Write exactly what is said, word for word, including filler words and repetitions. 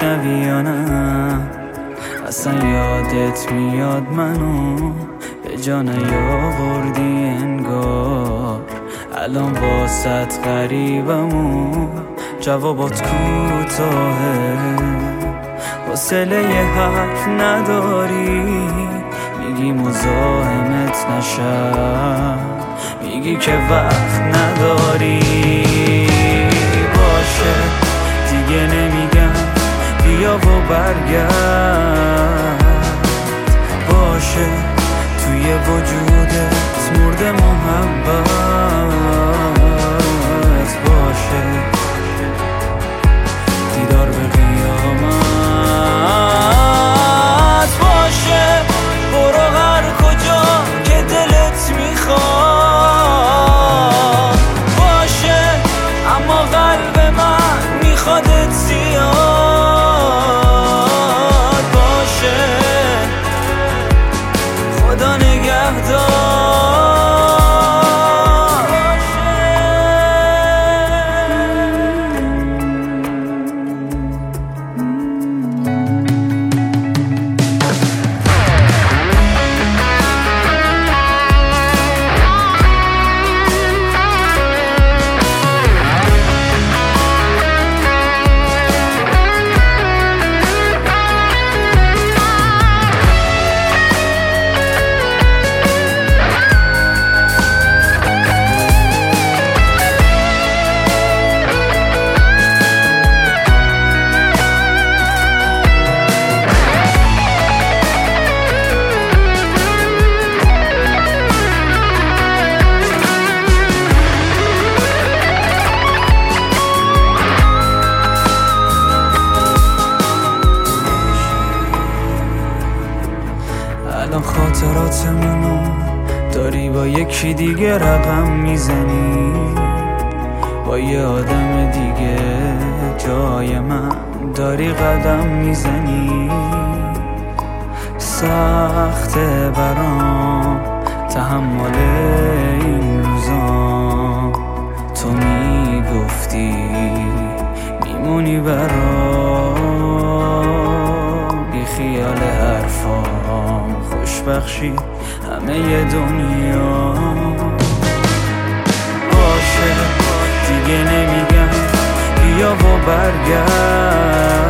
میشنوی یا نه؟ اصلا یادت میاد منو به جا نیاوردی انگار. الان واسط غریبم و جوابات کوتاهه، حوصله یه حرف نداری، میگی مزاحمت نشم، میگی که وقت نداری. باشه دیگه نمیگم بیا و برگرد، باشه توی وجودت مرده محبت، باشه دیدار به قیامت، باشه برو هر کجا که دلت میخواد، باشه اما قلب من میخوادت زیاد، باشه خدا نگهدار. الان خاطراتمونو داری با یکی دیگه رقم میزنی، با یه آدم دیگه جای من داری قدم میزنی. سخته برام تحمل این روزا، تو میگفتی میمونی برام، بی خیال حرفام خوشبخشی همه ی دنیا. باشه دیگه نمیگم بیا و برگرد،